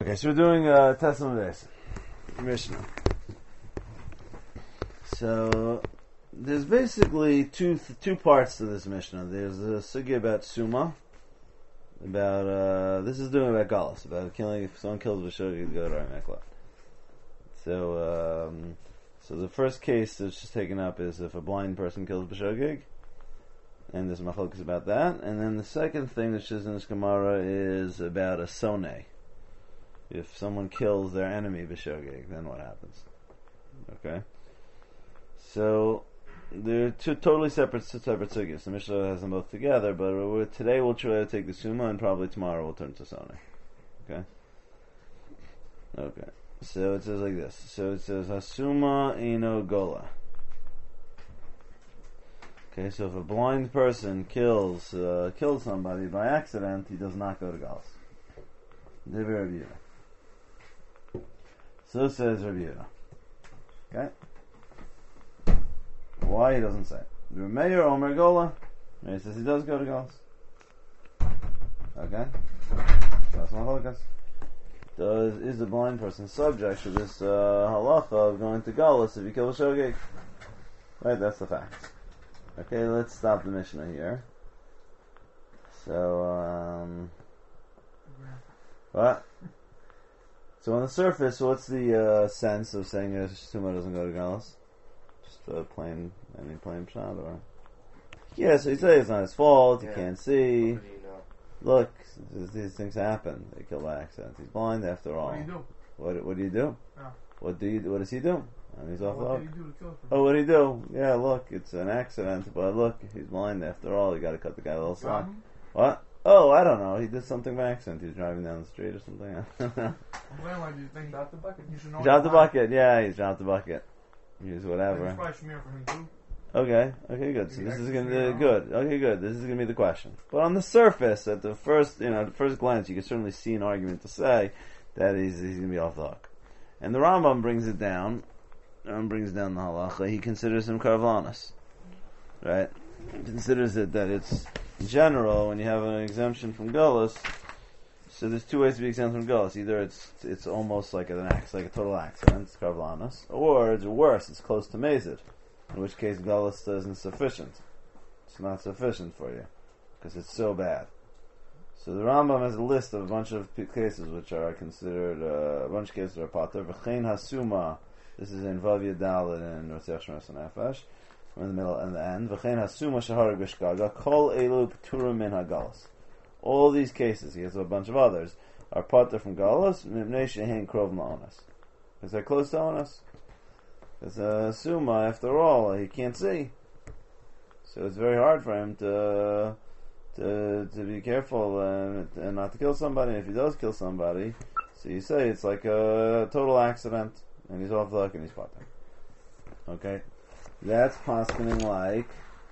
Okay, so we're doing Tesla Mishnah. So there's basically two parts to this Mishnah. There's a sugya about Suma, about this is doing about Galus, about killing. If someone kills Bashogig, you go to Ramekla. So the first case that's just taken up is if a blind person kills Bashogig, and there's machlokas about that. And then the second thing that's just in this Gemara is about a Soneh. If someone kills their enemy Bashogig, then what happens? Okay. So they're two totally separate sugyas. The Mishnah has them both together, but today we'll try to take the Suma, and probably tomorrow we'll turn to Soneh. Okay. Okay. So it says like this. So it says Hasuma Eino Gola. Okay, so if a blind person kills somebody by accident, he does not go to Galus. Devi Rabbi Yehuda. So says Rabbi Yehuda. Okay? Why he doesn't say? The Meir Omer Gola. He says he does go to Galus. Okay? That's machlokas. Is the blind person subject to this halacha of going to Galus if he kills a shogeg? Right, that's the fact. Okay, let's stop the Mishnah here. So, what? So on the surface, what's the sense of saying a Suma doesn't go to Galus? Just any plain pshat, or? Yeah, so you say it's not his fault, he can't see. Look, these things happen. They kill by accident. He's blind after all. What do you do? Yeah. What does he do? And he's off the hook. What did he do to kill him? Oh, what did he do? Yeah, look, it's an accident, but look, he's blind after all. You got to cut the guy a little slack. What? Oh, I don't know. He did something by accident. He was driving down the street or something. Why do you think dropped the bucket? You should know. Dropped the bucket. Yeah, he's dropped the bucket. Use whatever. There's probably Shmir for him too. Okay, good. So this is going to be good. Okay, good. This is going to be the question. But on the surface, at the first glance, you can certainly see an argument to say that he's going to be off the hook. And the Rambam brings it down. The Rambam brings down the halacha. He considers him karvanas, right? He considers it that it's in general when you have an exemption from Galus. So there's two ways to be exempt from Galus. Either it's almost like like a total accident, it's karvanas, or it's worse, it's close to mazid. In which case, Galus isn't sufficient. It's not sufficient for you because it's so bad. So the Rambam has a list of a bunch of cases which are considered a bunch of cases are pater. V'chein hasuma. This is in Vav Yadalid and Rotzach Shmeres Nefesh. We're in the middle and the end. V'chein hasuma shaharag b'shgaga kol elu p'turim min hagalus. All these cases, he has a bunch of others, are pater from Galus. Mipnei shehein krov la'onas. Because they're close to onas. Because Suma, after all, he can't see, so it's very hard for him to be careful and not to kill somebody. And if he does kill somebody, so you say it's like a total accident, and he's off the hook and he's popping. Okay, that's paskening like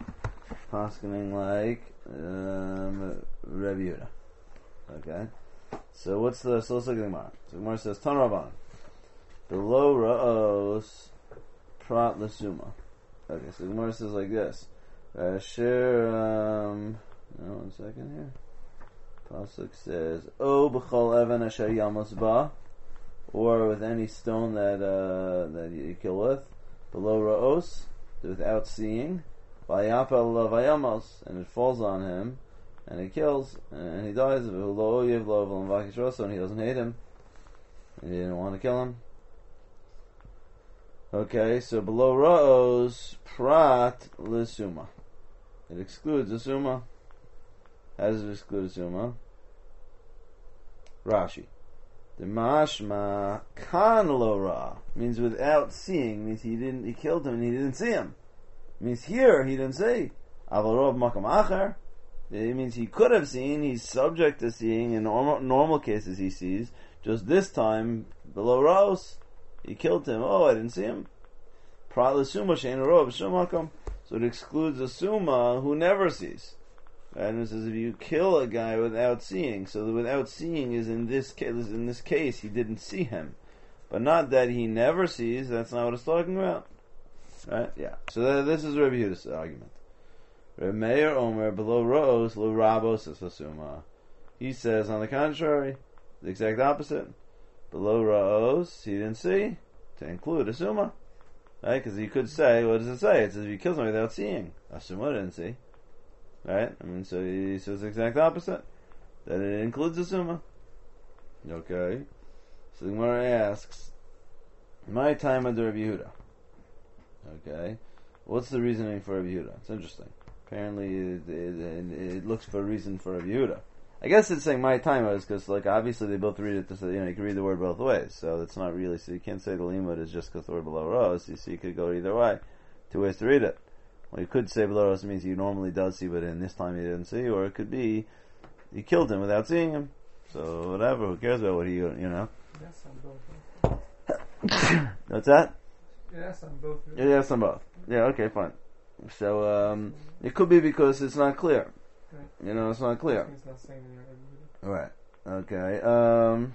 Rebbe Yehuda. Okay, so let's look at the Gemara. So the Gemara says Tan Rabban below Ra'os Prat L'Suma. Okay, so the Gemara says like this. One second here. Pasuk says, O b'chol even asher yamos ba, or with any stone that you kill with, below ra'os, without seeing, vayapel lo vayamos, and it falls on him, and he kills, and he dies, lo oyev lo v'l'mvakish roso, and he doesn't hate him, and he didn't want to kill him. Okay, so below Ra'os, Prat L'Suma. It excludes the Suma. How does it exclude the Suma? Rashi. The Mashma Kan Lo Ra means without seeing, means he killed him and he didn't see him. Means here he didn't see. Aval Rov Makam Acher. It means he could have seen, he's subject to seeing, in normal cases he sees. Just this time, below Ra'os, he killed him. Oh, I didn't see him. So it excludes a suma who never sees. And it says if you kill a guy without seeing, so the without seeing is in this case he didn't see him, but not that he never sees. That's not what it's talking about, right? Yeah. So this is Rabbi Yehuda's argument. Reb Meir Omer below Ra'os lo Rabos es a suma. He says on the contrary, the exact opposite. below ra'os, he didn't see, to include a summa. Right? Because you could say, what does it say? It says if you kill somebody without seeing. A summa didn't see. Right? I mean, so he says the exact opposite. That it includes a summa. Okay. So the Gemara asks, my time under Rabbi Yehuda. Okay. What's the reasoning for Rabbi Yehuda? It's interesting. Apparently, it looks for a reason for Rabbi Yehuda. I guess it's saying my time is because, like, obviously they both read it. You can read the word both ways, so it's not really. So you can't say the limud is just because the word below rows. You could go either way. Two ways to read it. Well, you could say below rows means he normally does see, but in this time he didn't see, or it could be he killed him without seeing him. So whatever. Who cares about what he know? Yes, on both. What's that? Yes, on both. Yes, on both. Yeah. Okay. Fine. So it could be because it's not clear. Right. It's not clear. It's not saying that Right. Okay.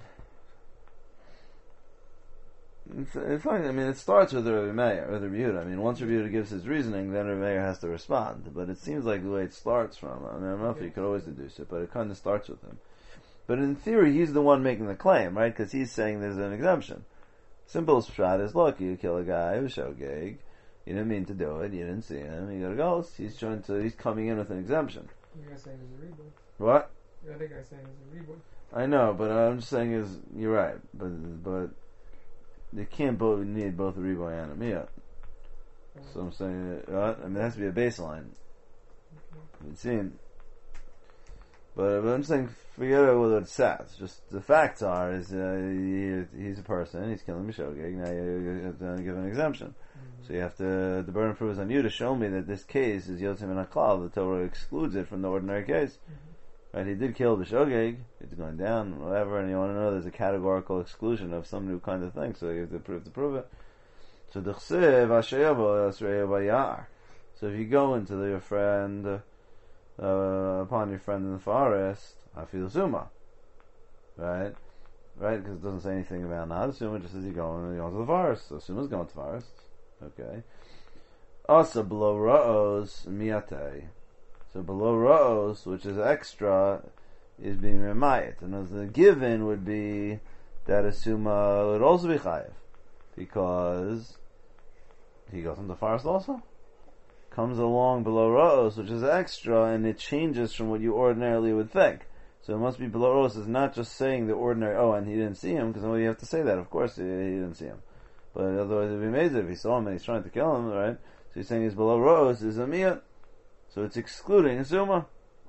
It's fine. I mean, it starts with Rabbi Meir, with Rabbi Yehuda. I mean, once Rabbi Yehuda gives his reasoning, then Rabbi Meir has to respond. But it seems like the way it starts from, I mean, I don't know if you could always deduce it, but it kind of starts with him. But in theory, he's the one making the claim, right? Because he's saying there's an exemption. Simple shot is, look, you kill a guy who's shogeg, you didn't mean to do it, you didn't see him, you got a ghost, he's coming in with an exemption. You guys saying there's a reboot. What? The other guy's saying there's a reboot. I know, but I'm just saying is, you're right, but they can't need both a reboy and a miyat. So I'm saying, what? I mean, it has to be a baseline. It's seen. But I'm saying, forget about what it says. Just the facts are, is he's a person, he's killing Mishogeg, now you have to give an exemption. Mm-hmm. So you have to, the burden of proof is on you to show me that this case is Yotzim and Aklal, the Torah excludes it from the ordinary case. Mm-hmm. Right, he did kill the Shogeg, it's going down, whatever, and you want to know there's a categorical exclusion of some new kind of thing, so you have to prove it. So the Chsiv, Ashayabo, Asrei Bayar. So if you go into your friend, upon your friend in the forest, I feel Zuma. Right? Because it doesn't say anything about not Zuma, just says he going to the forest. So Zuma's going to the forest. Okay. Also, below Ra'os, Miyate. So below Ra'os, which is extra, is being Remayit. And as the given would be that a Suma would also be Chayiv. Because he goes into the forest also. Comes along below Ra'os, which is extra, and it changes from what you ordinarily would think. So it must be below Ra'os is not just saying the ordinary, and he didn't see him, because then you have to say that. Of course, he didn't see him. But otherwise it would be amazing if he saw him and he's trying to kill him, right? So he's saying he's below Ra'os is a miyat. So it's excluding a summa.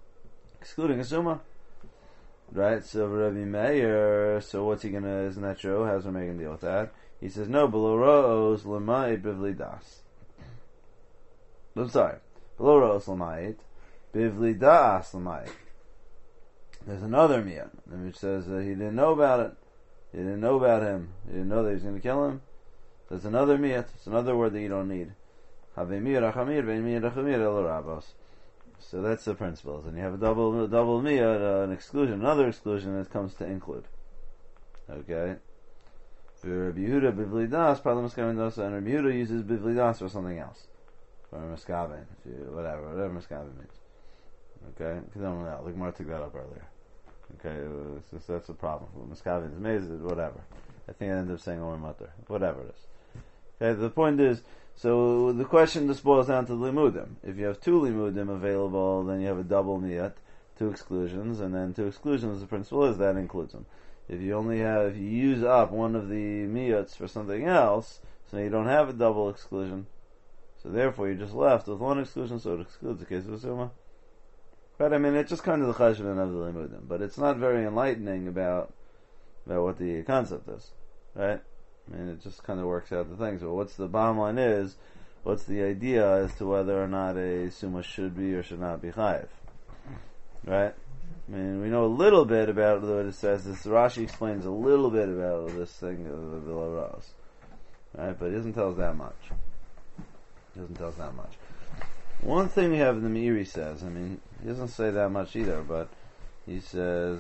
Right? So Rabbi Meir, so what's he gonna, isn't that true? How's Rabbi Meir gonna deal with that? He says, no, below Ra'os, lema'it bivli das. I'm sorry. Below Ra'os lema'it, bivli das lema'it. There's another miyat, which says that he didn't know about it. He didn't know about him. He didn't know that he was going to kill him. There's another miyat. It's another word that you don't need. So that's the principles. And you have a double miyat, an exclusion, another exclusion that comes to include. Okay? For Rabbi Yehuda, bivli das, problem Meskaven dosa, and Rabbi Yehuda uses bivli das for something else. For Meskaven, whatever Meskaven means. Okay? Because I don't know. Like Mark took that up earlier. Okay, that's a problem. Meskaven is amazing, whatever. I think I ended up saying Omer Mutter. Whatever it is. Okay, the point is, so the question just boils down to limudim. If you have two limudim available, then you have a double niyat, two exclusions, and then two exclusions, the principle is that includes them. If you use up one of the miyats for something else, so you don't have a double exclusion, so therefore you're just left with one exclusion, so it excludes the case of Suma. But I mean, it's just kind of the cheshbon of the limudim, but it's not very enlightening about what the concept is, right? I mean, it just kind of works out the things. But what's the bottom line is, what's the idea as to whether or not a summa should be or should not be chayiv, right? I mean, we know a little bit about what it says. This Rashi explains a little bit about this thing of the below Ra'os, right? But he doesn't tell us that much. One thing we have in the Meiri says, I mean, he doesn't say that much either, but he says,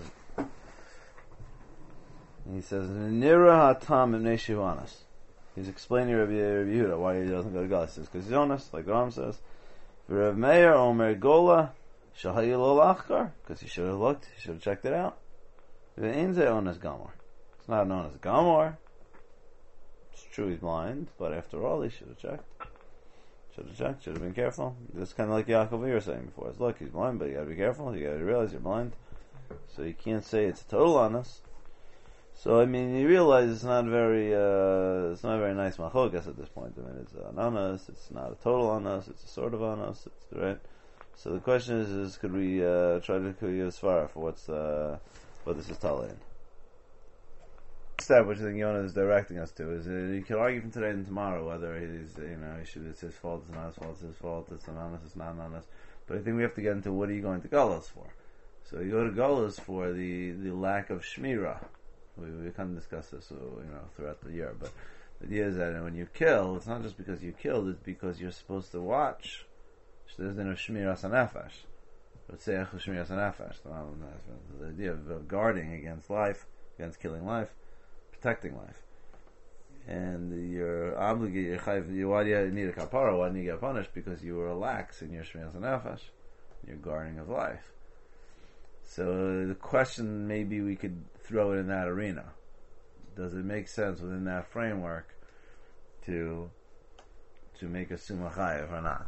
Nira hatam ibnei shivanas. He's explaining Rabbi Yehuda why he doesn't go to God. He says, because he's honest, like the Ram says. Rav Meir omer gola shahayil olachkar, because he should have looked, he should have checked it out. Ve'en ze onas gamor. It's not known as Gamor. It's true he's blind, but after all, he should have checked. Should have been careful. Just kind of like Yaakov you were saying before. It's look, he's blind, but you gotta be careful. You gotta realize you're blind. So you can't say it's a total honest. So I mean, you realize it's not very nice machokas at this point. I mean, it's an honest. It's not a total honest. It's a sort of honest. It's right. So the question is could we try to give svara for what this is telling? Step, which I think Yonah is directing us to, is you can argue from today and tomorrow whether it's his fault, it's not his fault, it's his fault, it's an honest, it's not an honest. But I think we have to get into what are you going to Golos for. So you go to Golos for the lack of Shmira. We kind of discuss this, throughout the year. But the idea is that when you kill, it's not just because you killed; it's because you're supposed to watch. There's no Shmiras Hanefesh. Shmiras Hanefesh. The idea of guarding against life, against killing life, protecting life, and you're obligated. Why do you need a kapara? Why do you get punished? Because you were lax in your Shmiras Hanefesh, your guarding of life. So the question, maybe we could throw it in that arena. Does it make sense within that framework to make a summa chayev or not?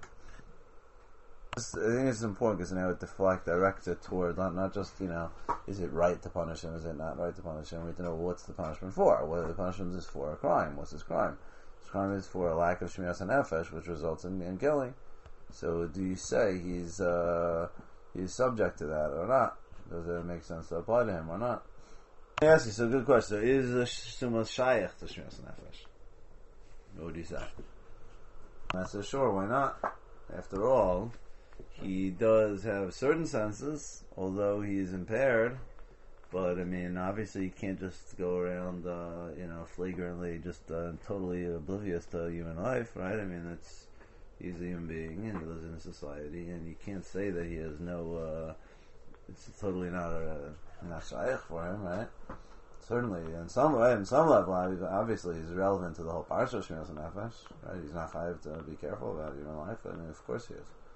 I think it's important because now it directs it toward not just, is it right to punish him, is it not right to punish him? We have to know what's the punishment for. Whether the punishment is for a crime. What's his crime? His crime is for a lack of shmiras hanefesh, which results in killing. So do you say he's subject to that or not? Does it make sense to apply to him or not? I ask you, so good question. Is the summa shayach to shmiras hanefesh? What would you say? And I said, sure, why not? After all, he does have certain senses, although he is impaired. But I mean, obviously, you can't just go around, flagrantly, just totally oblivious to human life, right? I mean, he's a human being and he lives in a society, and you can't say that he has no. It's totally not shaykh for him, right? Certainly, in some level, obviously, he's relevant to the whole parsha of Shmiras Hanefesh, right? He's not chayav to be careful about human life. I mean, of course he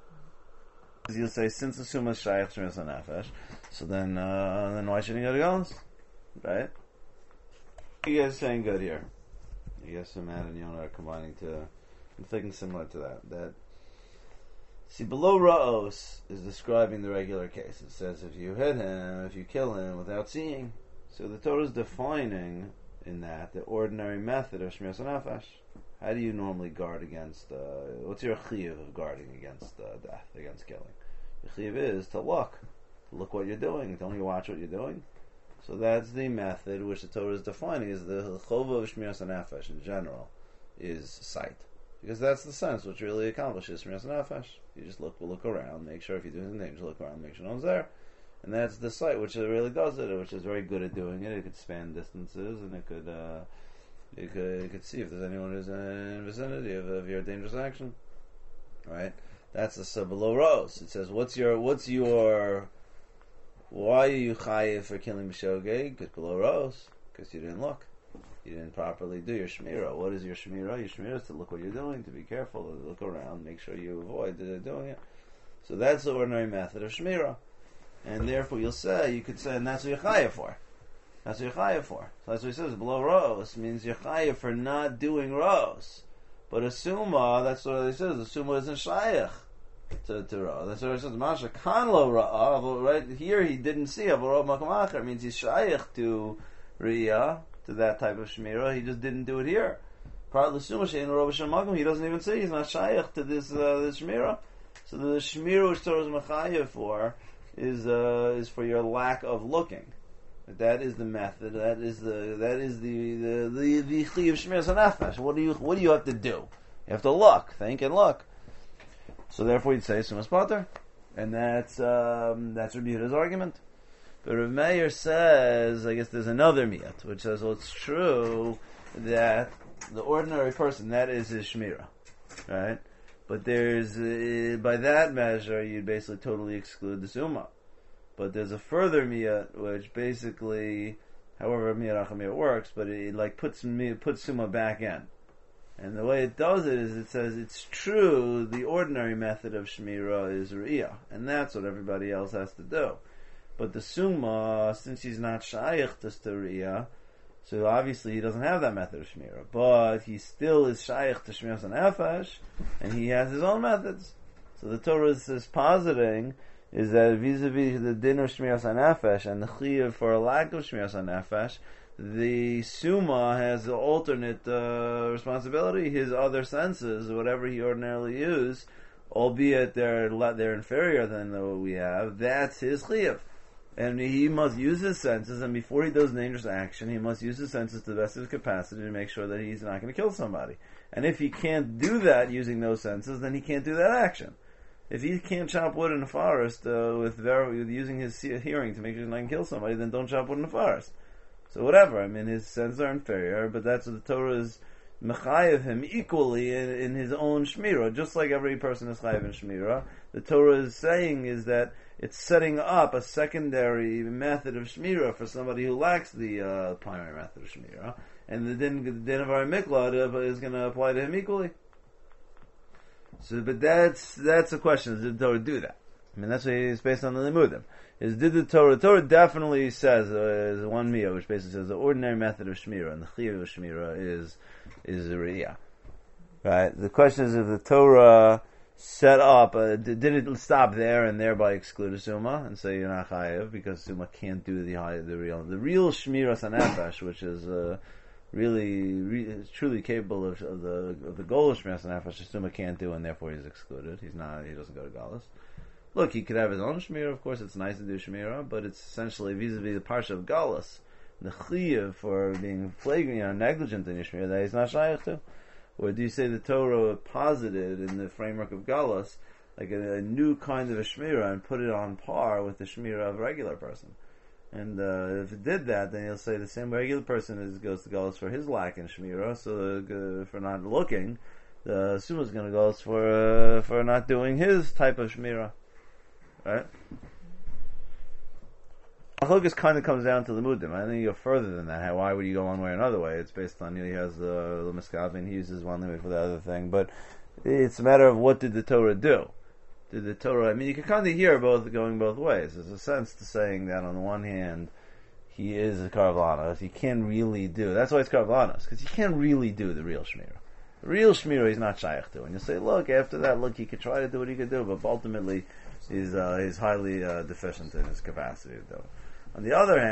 is. You'll say, since the summa is shaykh Shmiras Hanefesh, so then why shouldn't he go to Golos, right? You guys are saying good here. I guess Matt and Yonah are combining to. I'm thinking similar to that. See, below Ra'os is describing the regular case. It says if you hit him, if you kill him without seeing. So the Torah is defining in that the ordinary method of Shmiras Hanefesh. How do you normally guard against, what's your chiyuv of guarding against death, against killing? Your chiyuv is to look what you're doing, to only watch what you're doing. So that's the method which the Torah is defining, is the chova of Shmiras Hanefesh in general, is sight. Because that's the sense which really accomplishes Shmiras Hanefesh. You just look around, make sure if you're doing anything, just look around, make sure no one's there. And that's the sight which really does it, which is very good at doing it. It could span distances, and it could see if there's anyone who's in the vicinity of your dangerous action. Right? That's the below Ra'os. It says, why are you chayiv for killing b'shogeg? Because below Ra'os, because you didn't look. You didn't properly do your shmira. What is your shmira? Your shmira is to look what you're doing, to be careful, to look around, make sure you avoid doing it. So that's the ordinary method of shmira. And therefore you could say, and that's what you're chayiv for. That's what you're chayiv for. So that's what he says, below Ra'os means you're chayiv for not doing Ra'os. But a summa, that's what he says, the summa isn't shayach to Ra'os. That's what he says, Masha kan lo Ra'ah, right here he didn't see it, it means he's shayach to Riyah, to that type of shmira. He just didn't do it here. Part of the summa shein Rosh Hashanah, he doesn't even see. He's not shayach to this shmira. So the shmira which Torah is mechayev for is for your lack of looking. That is the method. That is the chiyuv shmiras hanefesh. What do you have to do? You have to look, think, and look. So therefore, you'd say sumas pater, and that's Rabbi Yehuda's argument. But Rav Meir says, I guess there's another miyat, which says, well, it's true that the ordinary person, that is his shmira, right? But there's, by that measure, you'd basically totally exclude the summa. But there's a further miyat, which basically, however miyat achamiyat works, but it puts summa back in. And the way it does it is, it says, it's true, the ordinary method of shmira is riyah, and that's what everybody else has to do. But the summa, since he's not shayach to riyah, So obviously he doesn't have that method of shmira, but he still is shaykh to shmiras hanefesh, and he has his own methods. So the Torah is positing is that vis-a-vis the din of shmiras hanefesh and the chiyuv for a lack of shmiras hanefesh, the summa has the alternate responsibility. His other senses, whatever he ordinarily uses, albeit they're inferior than what we have, that's his chiyuv. And he must use his senses, and before he does dangerous action, he must use his senses to the best of his capacity to make sure that he's not going to kill somebody. And if he can't do that using those senses, then he can't do that action. If he can't chop wood in the forest with using his hearing to make sure he's not going to kill somebody, then don't chop wood in the forest. So whatever, I mean, his senses are inferior, but that's what the Torah is mechayev him equally in his own shmirah, just like every person is chayev in shmirah. The Torah is saying is that it's setting up a secondary method of shmirah for somebody who lacks the primary method of shmirah, and the din of our mikla is going to apply to him equally. So, but that's a question: did the Torah do that? I mean, that's what it's based on the limudim. Did the Torah definitely says is one miyah, which basically says the ordinary method of shmirah and the chiyuv of shmirah is a riyah. Right. The question is if the Torah set up, did it stop there and thereby exclude a summa and say you're not chayev because summa can't do the real shmiras hanefesh, which is really truly capable of the goal of shmiras hanefesh. The summa can't do, and therefore he's excluded. He doesn't go to galus. Look, he could have his own shmirah. Of course, it's nice to do shmirah, but it's essentially vis-a-vis the parsha of galus, the chiyuv for being flagrant, negligent in your shmirah that he's not shaykh to. Or do you say the Torah posited in the framework of galus like a new kind of a shmirah and put it on par with the shmirah of a regular person? And if it did that, then you'll say the same regular person goes to galus for his lack in shmirah, so for not looking, the summa is going to galus for not doing his type of shmirah. Right? Machlokes kind of comes down to the mudim. I think you go further than that. Why would you go one way or another way? It's based on, he has the miskavin, he uses one way for the other thing. But it's a matter of what did the Torah do? Did the Torah, I mean, you can kind of hear going both ways. There's a sense to saying that on the one hand, he is a karvlanos. He can't really do, that's why it's karvlanos, because he can't really do the real shmirah. The real shmirah he's not shaykh to. And you say, look, after that, he could try to do what he could do, but ultimately, he's highly deficient in his capacity to do it. On the other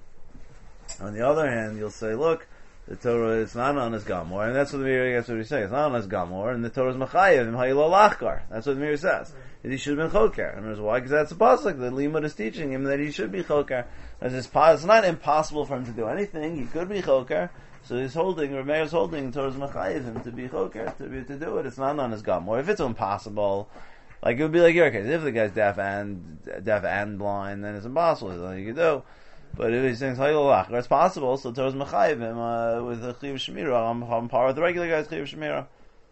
hand, you'll say, look, the Torah is not on his gamor, and that's what he's saying. It's not on his gamor, and the Torah is mechayev him hayilo lachkar. That's what the Meir says. He should have been choker. And why? Because that's a pasuk. The limud is teaching him that he should be choker. It's not impossible for him to do anything. He could be choker. So he's holding, or Meir is holding, the Torah is mechayev him to be choker, to do it. It's not on his gamor. If it's impossible, like it would be like your case. If the guy's deaf and blind, then it's impossible. There's nothing you can do. But if he's saying it's possible, so the Torah's mechayev him with a chiyuv shmirah on par with the regular guy's chiyuv shmirah.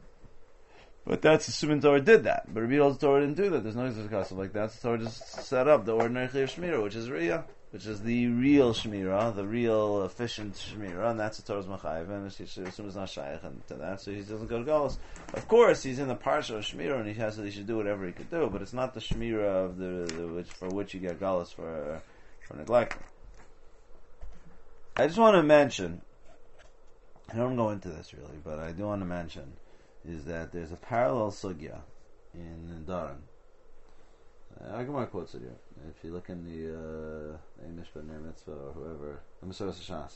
But that's assuming the Torah did that. But Rabbi Yosef's Torah didn't do that. There's no discussion like that. So the Torah just set up the ordinary chiyuv shmirah, which is riyah, which is the real shmirah, the real efficient shmirah, and that's the Torah's mechayev, and it's not shaykh to that, so he doesn't go to galus. Of course, he's in the parsha of shmirah, and he should do whatever he could do, but it's not the shmirah of for which you get galus for neglect. I just want to mention, I don't go into this really, but I do want to mention, is that there's a parallel sugya in Daran. Gemara quotes it here. If you look in the Mishpat Ner Mitzvah or whoever, the Masoras Shas,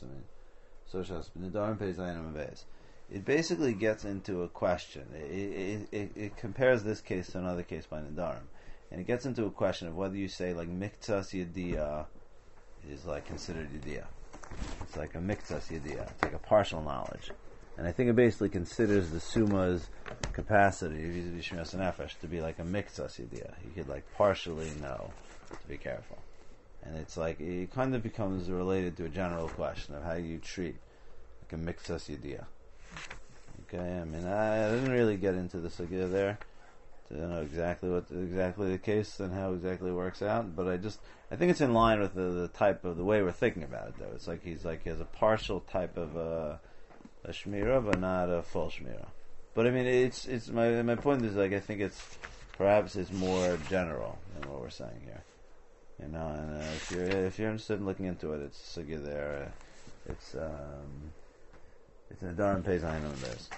in the Daran page Zayin Amavez, it basically gets into a question. It compares this case to another case by Nadarim, and it gets into a question of whether you say like Miktsas Yediyah is like considered Yediyah. It's like a Miktsas Yediyah. It's like a partial knowledge. And I think it basically considers the Summa's capacity vis-a-vis Shmiras Nefesh to be like a Miktsas Yediyah. He could like partially know to be careful. And it's like, it kind of becomes related to a general question of how you treat like a Miktsas Yediyah. Okay, I mean, I didn't really get into the sugya there to know exactly the case and how exactly it works out, but I think it's in line with the type of the way we're thinking about it though. It's like he has a partial type of a shmirah, but not a full shmirah. But I mean, it's my point is like I think it's more general than what we're saying here. You know, and if you're interested in looking into it, it's sugya there. It's an Adarim Pei Zayin Amud Beis.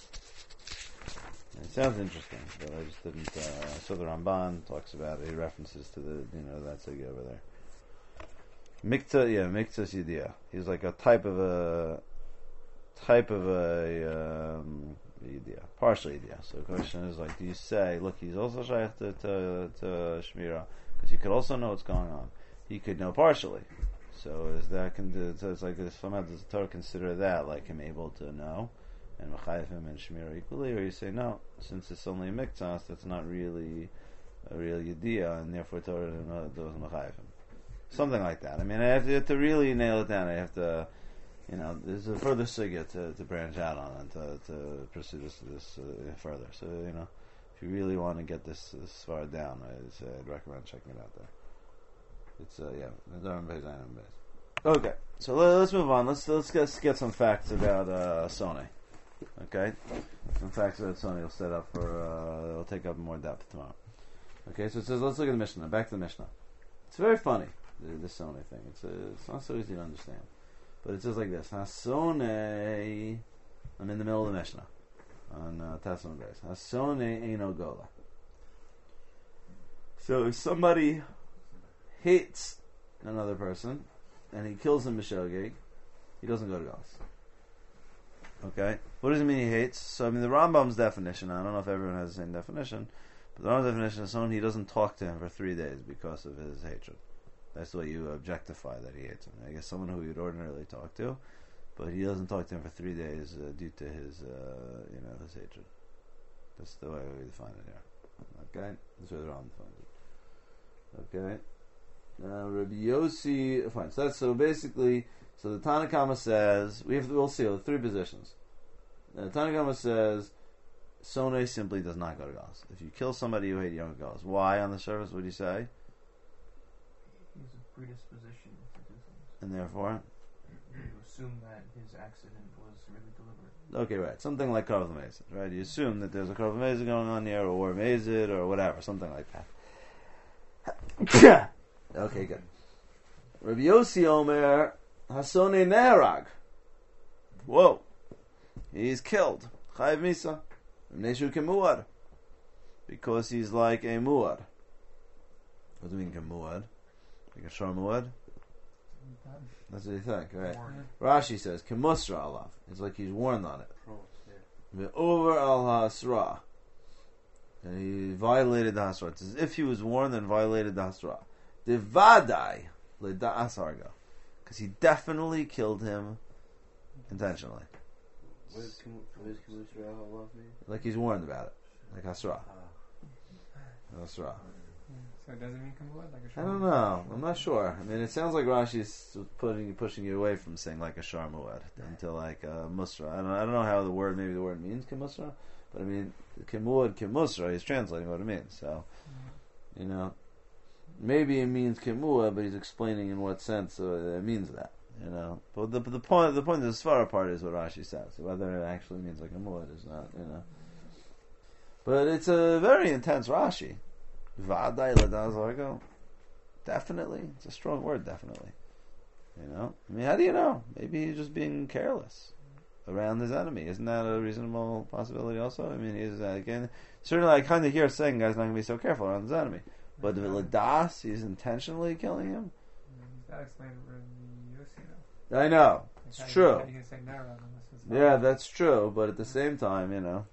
It sounds interesting, but I just didn't. I saw the Ramban talks about it. He references to the that sugya over there. Mikta Yidiyah. He's like a type of a Yidiyah, partial Yidiyah. So the question is like, do you say, look, he's also shaykh to Shmira, because he could also know what's going on. He could know partially. So is that so it's like somehow does the Torah consider that like him able to know and mechayev him and Shmira equally, or you say no, since it's only a miktas, that's not really a real Yidiyah, and therefore Torah doesn't mechayev him. Something like that. I mean, I have to really nail it down. I have to, there's a further sugya to branch out on and to pursue this further. So, if you really want to get this far down, I'd recommend checking it out there. It's, Adarim Pei Zayin Amud Beis. Okay, so let's move on. Let's get some facts about Sony. Okay? Some facts about Sony will set up we'll take up more depth tomorrow. Okay, so it says, let's look at the Mishnah. Back to the Mishnah. It's very funny, this Sony thing. It's not so easy to understand. But it says like this. Hasone, I'm in the middle of the Mishnah. On Tasman Grace. Hasone Eino Gola. So if somebody hates another person, and he kills him b'shogeg, he doesn't go to Galus. Okay? What does it mean he hates? So, the Rambam's definition, I don't know if everyone has the same definition, but the Rambam's definition is someone he doesn't talk to him for 3 days because of his hatred. That's the way you objectify that he hates him. I guess someone who you'd ordinarily talk to, but he doesn't talk to him for 3 days due to his, his hatred. That's the way we define it here. Okay? That's the way the Rambam defines it. Okay? Rabbi Yossi, fine. So basically, the Tanna Kama says we'll see the 3 positions. The Tanna Kama says Sonei simply does not go to Galus. If you kill somebody you hate, you don't go to Galus. Why on the surface would you say? He's a predisposition to do things. And therefore? You assume that his accident was really deliberate. Okay, right. Something like Karv Mezid, right? You assume that there's a Karv Mezid going on here, or Mezid, or whatever, something like that. Okay, good. Rabbi Yossi Omer Hasone Nerag. Whoa. He's killed. Chayiv Misa. Neshu Kemuad. Because he's like a Muad. What do you mean Kemuad? Like a Shar Muad? That's what you think, right? Rashi says Kemusra Alav. It's like he's warned on it. Over al Hasra. And he violated the Hasra. It's as if he was warned and violated the Hasra. Devadai leda'as harga, because he definitely killed him intentionally. What does Kemusra Allah mean? Like he's warned about it, like Hasra. Hasra. So it doesn't mean Kambuad? Like a I don't know. I'm not sure. I mean, it sounds like Rashi's pushing you away from saying like a Sharmuad into like a Musra. I don't know how maybe the word means Kemusra, but I mean Kemuad Kemusra. He's translating what it means. So, maybe it means Kemua, but he's explaining in what sense it means that. But the point of the Svara part is what Rashi says. Whether it actually means like Kemua is not, But it's a very intense Rashi. Vadai ladazargo. Definitely, it's a strong word. Definitely, I mean, how do you know? Maybe he's just being careless around his enemy. Isn't that a reasonable possibility? Also, I mean, he's again certainly I kind of hear saying guy's not going to be so careful around his enemy. But the Ladas, he's intentionally killing him? He's got to explain Rabbi Yossi, I know. It's true. You can say Nerag unless it's Yeah, that's true. But at the same time,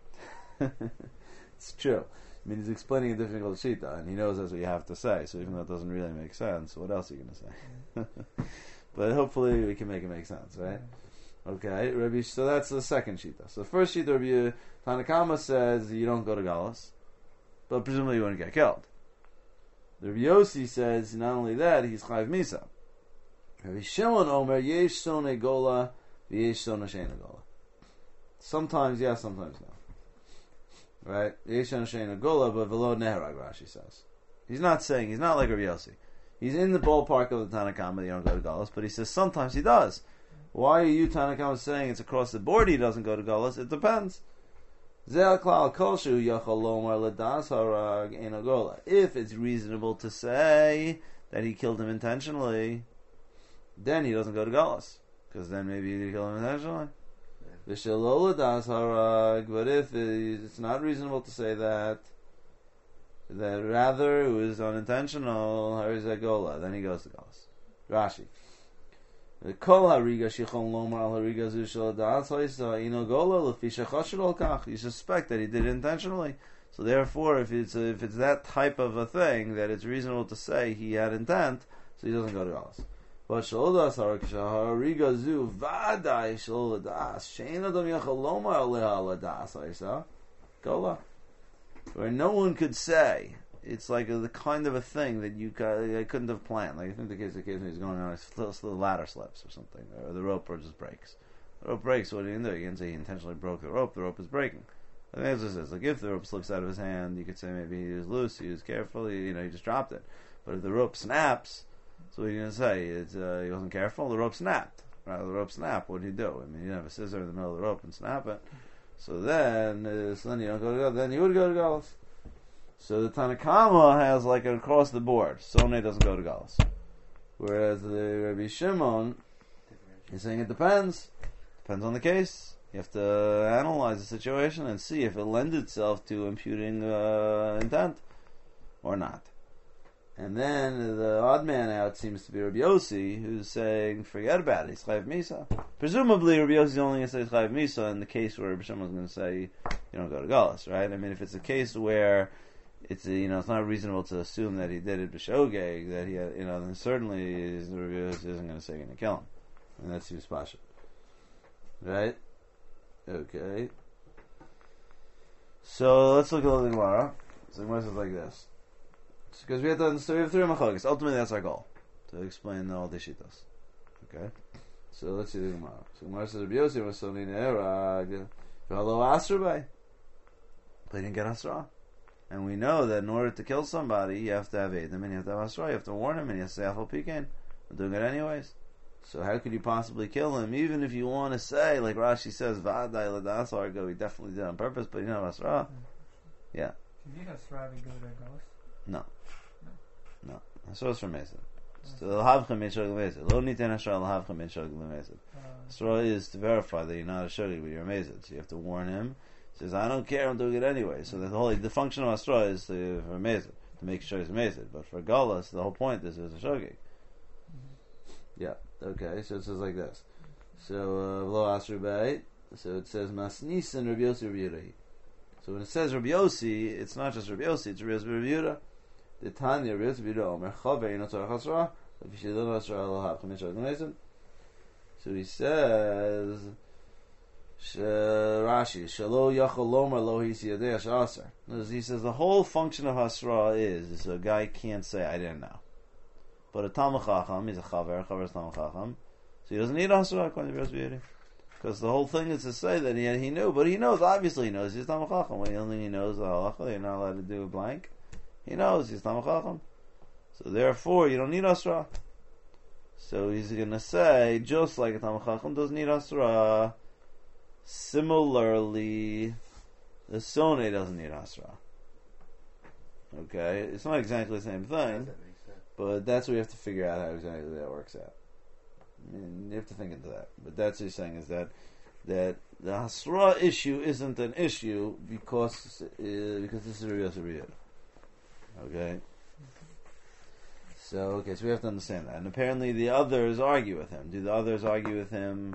it's true. I mean, he's explaining a difficult shita, and he knows that's what you have to say. So even though it doesn't really make sense, what else are you going to say? But hopefully we can make it make sense, right? Okay, Rabbi. So that's the second shita. So the first shita, Rabbi Tanna Kama says you don't go to Galus, but presumably you wouldn't get killed. The Rabbi Yossi says not only that, he's Chayiv Misa. Rabbi Shimon Omer Yesh Sone Gola V'Yesh Sone Sheina Gola. Sometimes yes, sometimes no. Right? Yesh Sone Sheina Gola, but V'lo Neherag, Rashi says. He's not like Rabbi Yossi. He's in the ballpark of the Tanna Kama that you don't go to Galus, but he says sometimes he does. Why are you Tanna Kama saying it's across the board he doesn't go to Galus? It depends. If it's reasonable to say that he killed him intentionally, then he doesn't go to Galus. because then maybe you kill him intentionally. V'shelo l'das harag, but if it's not reasonable to say that rather it was unintentional, harizah gola, then he goes to Galus. Rashi. The kol hariga shichon lomar al hariga zu shel das hoisa ino gola lefi shechasher al kach. You suspect that he did it intentionally. So therefore, if it's that type of a thing that it's reasonable to say he had intent, so he doesn't go to Galus. But shel das hariga zu vaday shel das shein adam yachal lomar al das hoisa gola, where no one could say. It's like the kind of a thing that I couldn't have planned. Like I think the case occasionally he's going on, the ladder slips or something, or the rope just breaks. The rope breaks. What do you do? You can say he intentionally broke the rope. The rope is breaking. I think that's what it says. Like if the rope slips out of his hand, you could say maybe he was loose, he was careful, he just dropped it. But if the rope snaps, so what are you going to say? He wasn't careful. The rope snapped. Right? The rope snapped. What do you do? I mean, you don't have a scissor in the middle of the rope and snap it. So then you don't go to Galus. Then you would go to Galus. So the Tanakama has like an across the board. Sonei doesn't go to Galus. Whereas the Rabbi Shimon is saying it depends. Depends on the case. You have to analyze the situation and see if it lends itself to imputing intent or not. And then the odd man out seems to be Rabbi Yossi, who's saying, forget about it, he's Chayav Misa. Presumably Rabbi Yossi is only going to say he's Chayav Misa in the case where Rabbi Shimon is going to say, you don't go to Galus, right? I mean, if it's a case where it's not reasonable to assume that he did it b'shogeg, that he had, then certainly the Rabbi Yossi isn't going to say he's going to kill him. And that's his pasha. Right? Okay. So let's look at the Gemara. So the Gemara says like this. Because we have to understand, we have three machlokes. Ultimately, that's our goal, to explain all the shittas. Okay? So let's see the Gemara. So the Gemara says, Rabbi Yossi was so ne'erag, v'halo asra bay. But he didn't get asra. And we know that in order to kill somebody, you have to have Edom, and you have to have asra, you have to warn him, and you have to say, Afal Pikein. I'm doing it anyways. So how could you possibly kill him? Even if you want to say, like Rashi says, V'adai l'das harga, he definitely did it on purpose, but you don't have asra. Yeah. If you need asra to go to Galus? No. Asra is for Mesa. L'havchem min shogeg l'mezid. Lo niten asra l'havchem min shogeg l'mezid. Asra is to verify that you're not a shogeg, but you're a mezid. So you have to warn him. He says, I don't care, I'm doing it anyway. So the function of Asra is for mezid, to make sure he's a mezid. But for Galus, the whole point is there's a shogeg. Yeah. Okay. So it says like this. So V'lo asra bay. So it says Masnisin Rabbi Yossi Rabbi Yehuda. So when it says Rabbi Yossi, it's not just Rabbi Yossi, it's Rabbi Yossi Rabbi Yehuda. The Tanya Rabbi Yossi Rabbi Yehuda Omer Chavei no tzarech asra. If you don't asra l'havchem min shogeg l'mezid. So he says, Rashi, Shalo Yachol Lomar Lo Hisi Yadei Asher. He says the whole function of Hasra is a guy can't say I didn't know. But a Talmud Chacham, he's a Chaver is Talmud Chacham, so he doesn't need Hasra according to Rabbi Yossi. Because the whole thing is to say that he knew, but he knows, obviously he knows he's Talmud Chacham. When the only thing he knows the halacha, you're not allowed to do a blank. He knows he's Talmud Chacham. So therefore, you don't need Hasra. So he's going to say, just like a Talmud Chacham doesn't need Hasra, similarly, the Sonei doesn't need Asra. Okay? It's not exactly the same thing, but that's what we have to figure out how exactly that works out. I mean, you have to think into that. But that's what he's saying, is that the Asra issue isn't an issue because this is Rabbi Yossi Rabbi Yehuda. Okay? So we have to understand that. And apparently the others argue with him. Do the others argue with him?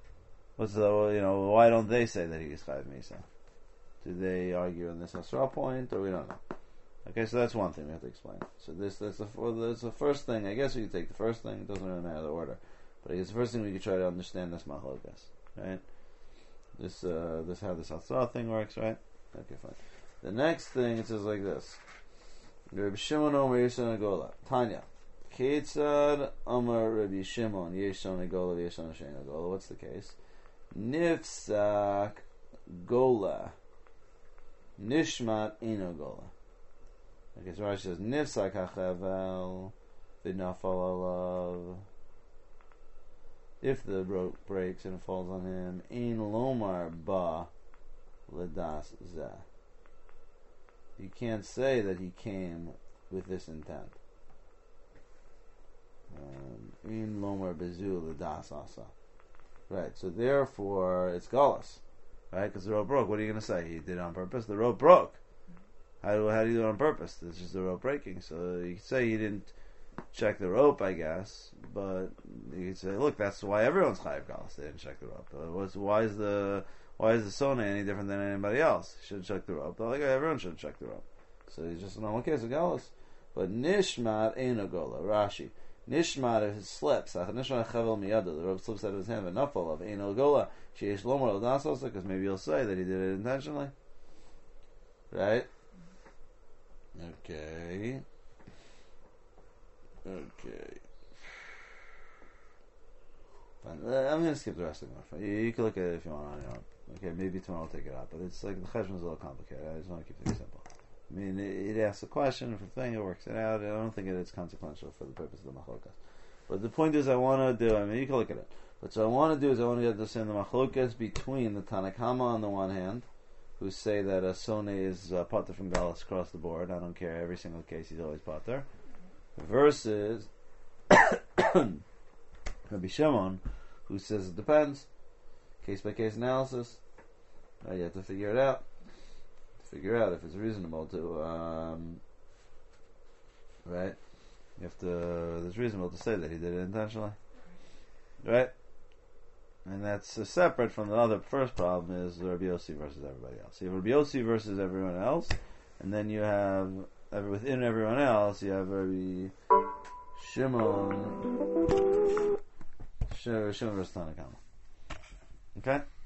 Why don't they say that he is Chayav Misa? Do they argue on this Asra point, or we don't know? Okay, so that's one thing we have to explain. So that's the first thing. I guess we could take the first thing. It doesn't really matter the order, but I guess the first thing we could try to understand this machlokas, right? This how this Asra thing works, right? Okay, fine. The next thing it says like this: Rabbi Shimon Omer Yeshon Agola Tanya. Ketzad Omer Rabbi Shimon Yeshon Agola Yeshon Shein Agola. What's the case? Nifsak Gola Nishmat Ino Gola. Okay, so Rashi says Nifsak HaChavel V'nafal Alav. If the rope breaks and it falls on him, Ein Lomar Ba Ledas Zeh. You can't say that he came with this intent. Ein Lomar Bezu Ledas Asa. Right, so therefore it's galus. Right, because the rope broke. What are you going to say? He did it on purpose? The rope broke. How do you do it on purpose? It's just the rope breaking. So you could say he didn't check the rope, I guess, but you could say, look, that's why everyone's chayav galus. They didn't check the rope. Why is the sona any different than anybody else? He should check the rope. Like everyone should check the rope. So he's just a normal case of galus. But nishmat ain't a gola. Rashi. Nishmat, if it slips, nishmat chavel miyada, the rope slips out of his hand, but nafal of ain't a gola. Sheish lomar l'dasos, because maybe you'll say that he did it intentionally. Right? Okay. Fine. I'm going to skip the rest of it. You can look at it if you want on your own. Okay, maybe tomorrow I'll take it out, but it's like the cheshbon is a little complicated. I just want to keep things simple. I mean, it asks a question, if a thing, it works it out. I don't think it's consequential for the purpose of the machlokas. But the point is, I want to do, I mean, you can look at it. But so I want to do is I want to understand the machlokas between the Tanakama on the one hand, who say that a sone is pater from galus across the board. I don't care, every single case he's always pater. Versus Rabbi Shimon, who says it depends, case by case analysis. You have to figure it out. Figure out if it's reasonable to, right? You have to. It's reasonable to say that he did it intentionally, right? And that's separate from the other first problem is Rabbi Yossi versus everybody else. You have Rabbi Yossi versus everyone else, and then you have within everyone else you have Rabbi Shimon versus Tanakama. Okay.